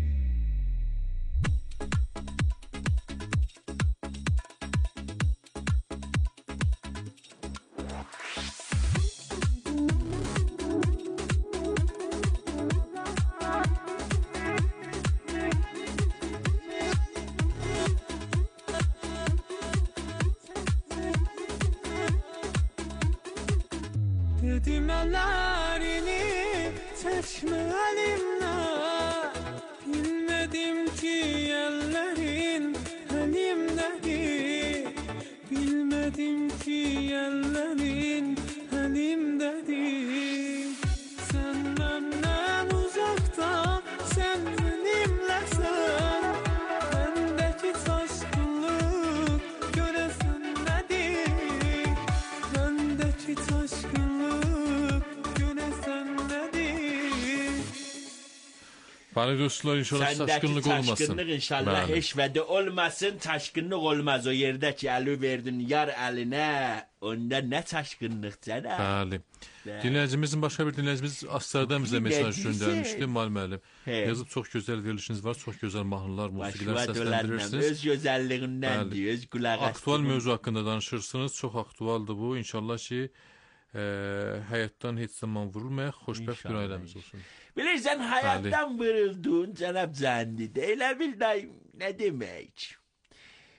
Dedim ellerini seçme elimden. Bilmedim ki ellerin elimdedir. Bilmedim ki ellerin elimdedir. Sen benden uzakta, sen benimlesin. Bendeki taşkınlık göresin nedir? Bendeki taşkınlık göresen nedir? Bana dostlar inşallah Sendeki taşkınlık olmasın. taşkınlık inşallah Bəli. hiç ve de olmasın. Taşkınlık olmaz o yerdeki eli verdin yar eline. Onda ne taşkınlık canım? Bəli. Dinləyicimizin başqa bir dinləyicimiz Astardan bizə mesaj göndərmişdi. Mal müəllim. Yazıb çox gözəl verilişiniz var. Çox gözəl mahnılar, musiqilər səsləndirirsiniz. Öz gözəlliğindən Bəli. diyor, öz qulaq Aktual mövzu haqqında danışırsınız. Çox aktualdır bu. İnşallah ki həyatdan heç zaman vurulmayaq. Xoşbəxt bir ailəmiz olsun. Bilirsən hayattan vuruldun Cenab Cahandide. Elə bil dayım ne demek?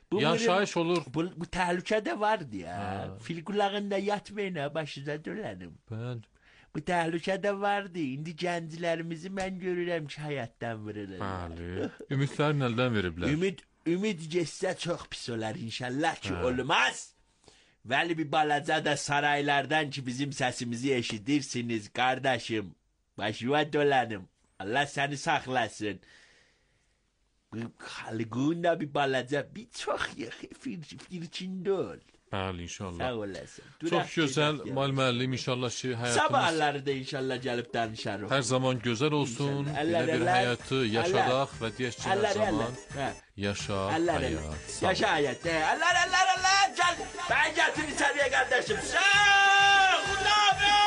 Yaşayış olur. Bu təhlükə də vardı ya. Fil qulağında yatmayın ha, başınıza dönənim. Bəli. Bu təhlükə də vardı. İndi gənclərimizi mən görürəm ki, həyatdan vururlar. Bəli. Ümidlərini əldən veriblər. Ümid getsə çox pis olar inşallah ki, olmaz. Vəli bir balaca da saraylardan ki, bizim səsimizi eşidirsiniz qardaşım. Başıma dolanım. Allah səni saxlasın. Bu xalqın da bir balaca, bir çox firçində ol. Bəli, inşallah. Sağ olasın. Çox gözəl müəllim, inşallah ki, həyatımız sabahları da inşallah gəlib danışarıq. hər zaman gözəl olsun. Belə bir həyatı yaşadaq və deyək ki, hər zaman yaşa həyat. Yaşa həyat. Allah. Gəl. Ben gətir içəriyə qardaşım. Sağ. Xudahafiz.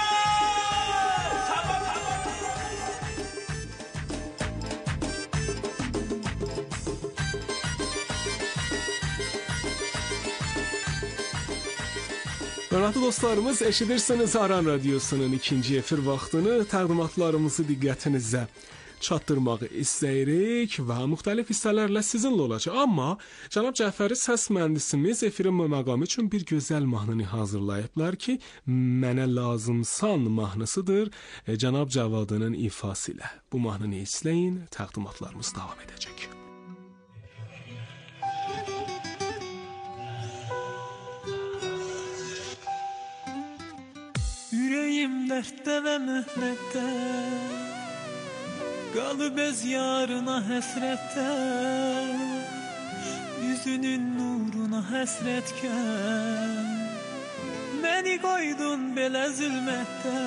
Hörmətli dostlarımız, eşidirsiniz Aran Radiosunun ikinci efir vaxtını, təqdimatlarımızı diqqətinizə çatdırmağı istəyirik və müxtəlif hissələrlə sizinlə olacaq. Amma cənab Cəfəri səs mühəndisimiz efirin məqamı üçün bir gözəl mahnını hazırlayıblar ki, Mənə lazımsan mahnısıdır cənab Cavadının ifası ilə. Bu mahnını izləyin, təqdimatlarımız davam edəcək. Yüreğim dertte ve mühnette, kalıp öz yarına hasrette, yüzünün nuruna hasretken, beni koydun bela zulmette.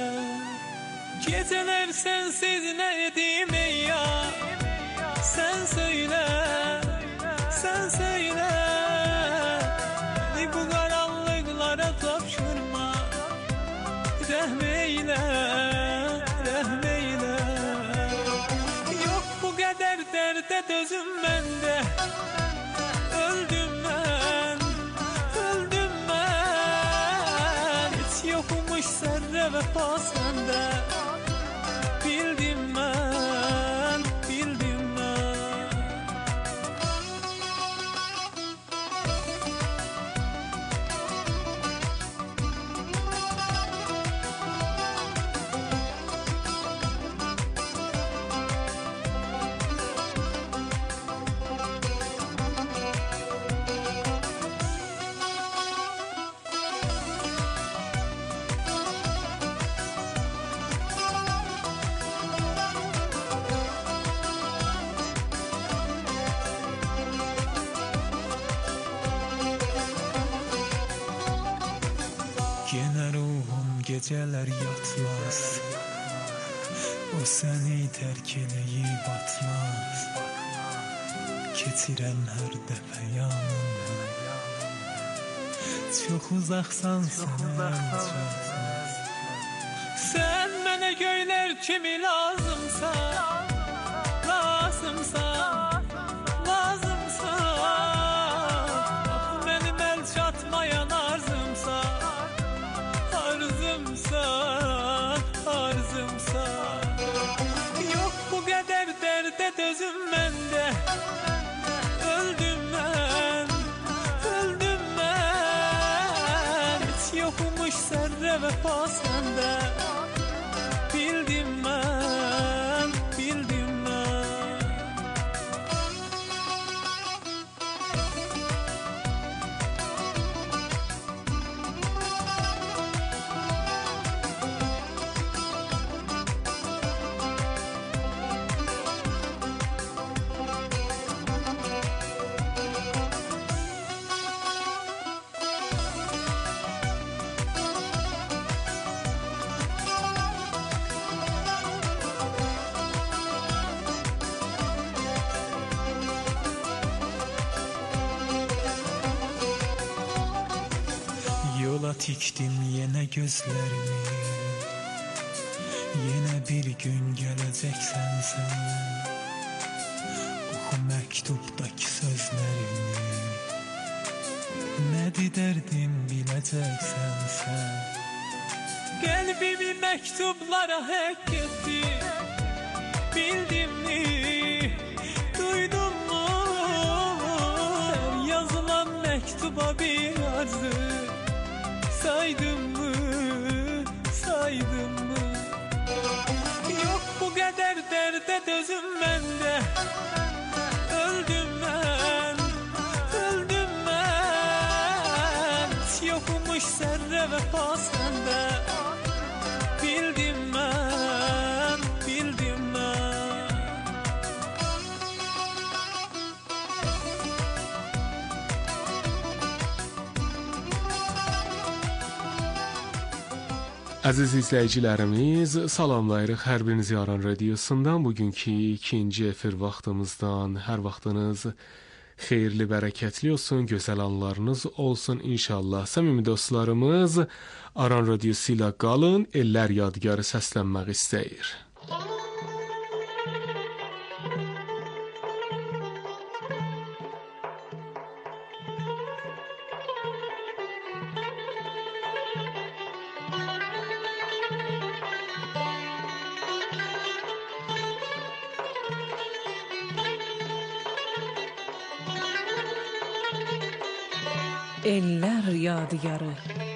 Geceler sensiz ne edeyim ey ya, sen söyle, sen söyle. Beni bu karanlıklara tapşırma, rahmeyle, rahmeyle. Yok bu kadar derde dözüm bende. Öldüm ben, öldüm ben. Hiç yokmuş serre vefa sende. Bildim ben, bildim ben. Gene ruhum geceler yatmaz, o seni terk eleyip atmaz. Keçirem her defa yanımda, çok uzaksan sana çatmaz. Sen bana göyler kimi lazımsa, lazımsa, lazımsa. Benim el çatmayan arzımsa, arzımsa, arzımsa. Yok bu kadar derde dözüm bende. Öldüm ben, öldüm ben. Hiç yokmuş serre vefa sende. Bildim ben, bildim ben. Yola tikdim yine gözlerimi, yine bir gün geleceksen sen. Oku mektuptaki sözlerimi, ne derdim bileceksen sen. Kalbimi mektuplara hak etti, bildin mi, duydun mu? ama bir arzu. Saydım mı, saydım mı? Yok bu kadar derde dözüm bende. Öldüm ben, öldüm ben. Yokmuş zerre vefa sende. Bildim ben, bildim ben. Əziz izləyicilərimiz, salamlayırıq hər birinizi Aran Radiosundan. Bugünkü ikinci efir vaxtımızdan hər vaxtınız xeyirli, bərəkətli olsun, gözəl anlarınız olsun inşallah. Səmimi dostlarımız, Aran Radiosu ilə qalın, ellər yadigarı səslənmək istəyir. Eller yadigarı.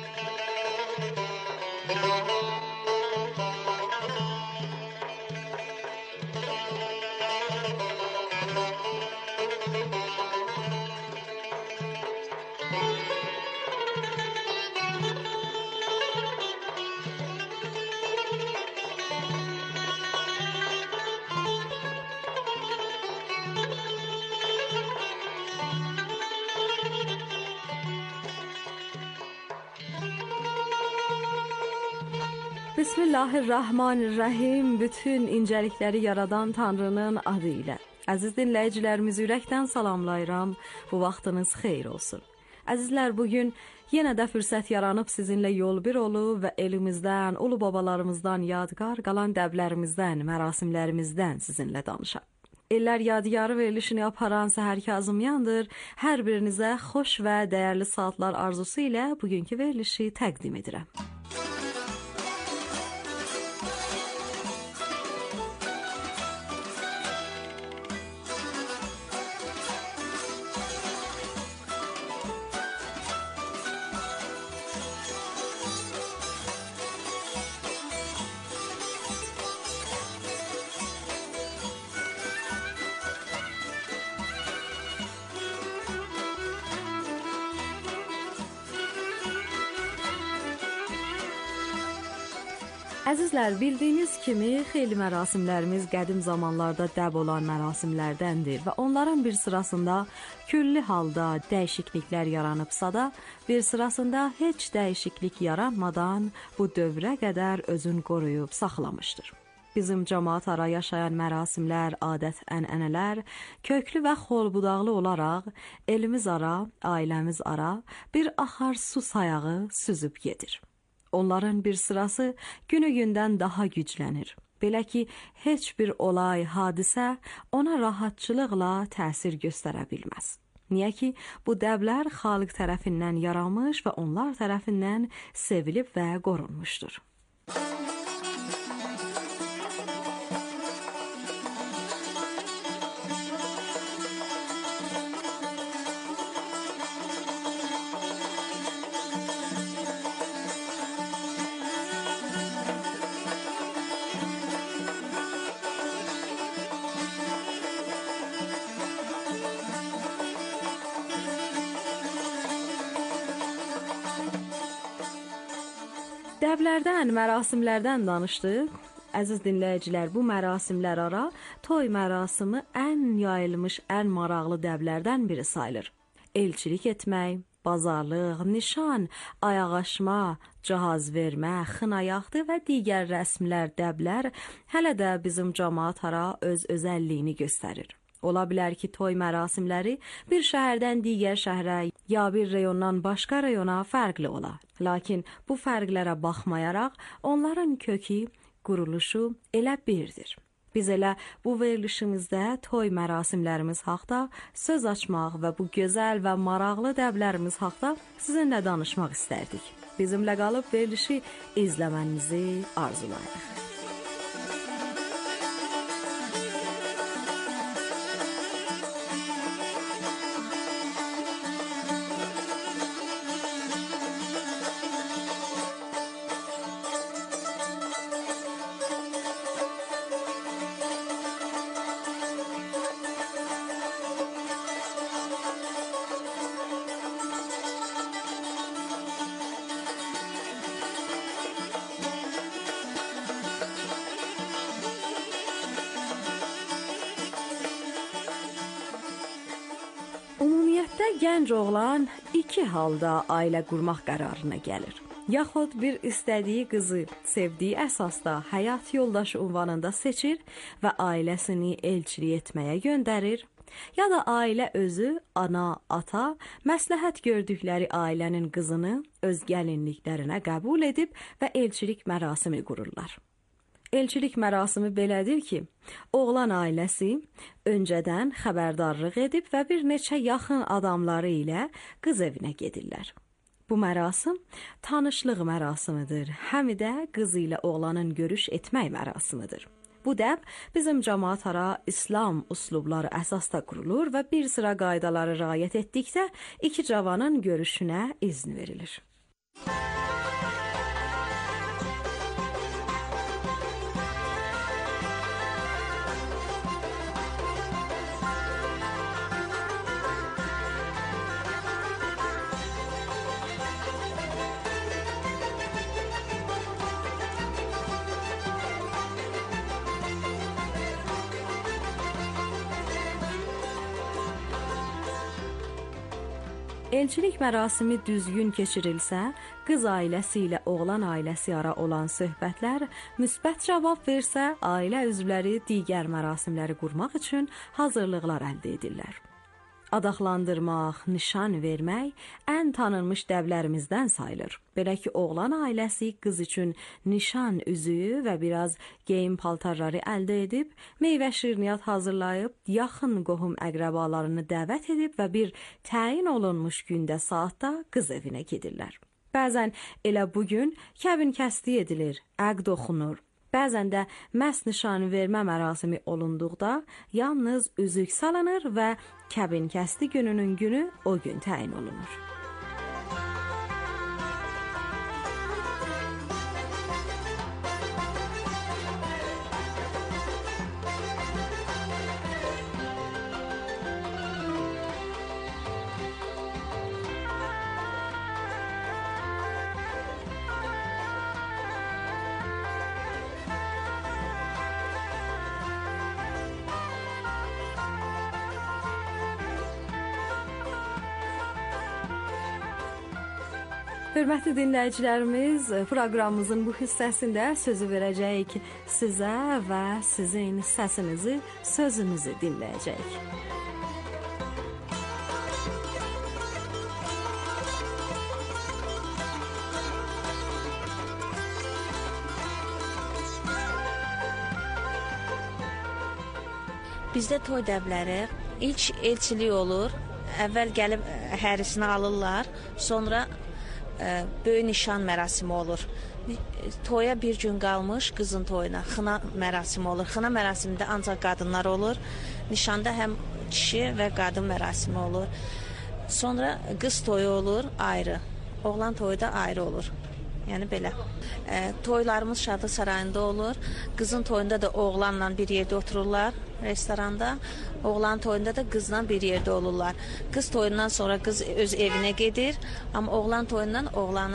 Bismillahirrahmanirrahim. Bütün incəlikləri yaradan Tanrının adı ilə. Əziz dinləyicilərimizi ürəkdən salamlayıram. Bu vaxtınız xeyir olsun. Əzizlər, bugün yenə də fürsət yaranıb sizinlə yol bir olub və elimizdən, ulu babalarımızdan yadgar qalan dəblərimizdən, mərasimlərimizdən sizinlə danışaq. Ellər yadigarı verilişini aparan Səhər Kazımyandır. Hər birinizə xoş və dəyərli saatlar arzusu ilə bugünkü verilişi təqdim edirəm. Əzizlər, bildiyiniz kimi xeyli mərasimlərimiz qədim zamanlarda dəb olan mərasimlərdəndir və onların bir sırasında külli halda dəyişikliklər yaranıbsa da, bir sırasında heç dəyişiklik yaranmadan bu dövrə qədər özün qoruyub saxlamışdır. Bizim cəmaat ara yaşayan mərasimlər, adət-ənənələr köklü və xolbudaqlı olaraq elimiz ara, ailəmiz ara bir axar su sayağı süzüb gedir. Onların bir sırası günü-gündən daha güclənir. Belə ki, heç bir olay, hadisə ona rahatçılıqla təsir göstərə bilməz. Niyə ki, bu dəblər xalq tərəfindən yaranmış və onlar tərəfindən sevilib və qorunmuşdur. Dəblərdən, mərasimlərdən danışdıq. Əziz dinləyicilər, bu mərasimlər ara toy mərasimi ən yayılmış, ən maraqlı dəblərdən biri sayılır. Elçilik etmək, bazarlıq, nişan, ayaqaşma, cihaz vermə, xınayaxtı və digər rəsmlər, dəblər hələ də bizim cəmaat ara öz özəlliyini göstərir. Ola bilər ki, toy mərasimləri bir şəhərdən digər şəhərə ya bir rayondan başqa rayona fərqli ola. Lakin bu fərqlərə baxmayaraq, onların kökü, quruluşu elə birdir. Biz elə bu verilişimizdə toy mərasimlərimiz haqda söz açmaq və bu gözəl və maraqlı dəblərimiz haqda sizinlə danışmaq istərdik. Bizimlə qalıb verilişi izləmənizi arzulayırıq. gənc oğlan iki halda ailə qurmaq qərarına gəlir. Yaxud bir istədiyi qızı sevdiyi əsasda həyat yoldaşı ünvanında seçir və ailəsini elçilik etməyə göndərir, ya da ailə özü, ana, ata, məsləhət gördükləri ailənin qızını öz gəlinliklərinə qəbul edib və elçilik mərasimi qururlar. Elçilik mərasimi belədir ki, oğlan ailəsi öncədən xəbərdarlıq edib və bir neçə yaxın adamları ilə qız evinə gedirlər. Bu mərasim tanışlıq mərasimidir, həm də qız ilə oğlanın görüş etmək mərasimidir. Bu dəb bizim cəmaət ara İslam üslubları əsasda qurulur və bir sıra qaydaları riayət etdikdə iki cavanın görüşünə izin verilir. Elçilik mərasimi düzgün keçirilsə, qız ailəsi ilə oğlan ailəsi ara olan söhbətlər müsbət cavab versə, ailə üzvləri digər mərasimləri qurmaq üçün hazırlıqlar əldə edirlər. Adaxlandırmaq, nişan vermək ən tanınmış dəblərimizdən sayılır. Belə ki, oğlan ailəsi qız üçün nişan üzüyü və biraz geyim paltarları əldə edib, meyvə şirniyyat hazırlayıb, yaxın qohum əqrəbalarını dəvət edib və bir təyin olunmuş gündə saatda qız evinə gedirlər. Bəzən elə bugün kəbin kəsdi edilir, əqd oxunur. Bəzən də məhz nişan vermə mərasimi olunduqda yalnız üzük salınır və kəbin kəsdi gününün günü o gün təyin olunur. Hörmətli dinləyicilərimiz, proqramımızın bu hissəsində sözü verəcəyik sizə və sizin səsinizi, sözünüzü dinləyəcəyik. Bizdə toy dəbləri ilk elçilik olur. Əvvəl gəlib hərisini alırlar, sonra böyük nişan mərasimi olur. Toya bir gün qalmış qızın toyuna xına mərasimi olur. Xına mərasimində ancaq qadınlar olur. Nişanda həm kişi və qadın mərasimi olur. Sonra qız toyu olur ayrı. Oğlan toyu da ayrı olur. Yəni belə. Toylarımız Şadlıq Sarayında olur. Qızın toyunda da oğlanla bir yerdə otururlar restoranda. Oğlan toyunda da qızla bir yerdə olurlar. Qız toyundan sonra qız öz evinə gedir. Amma oğlan toyundan oğlanın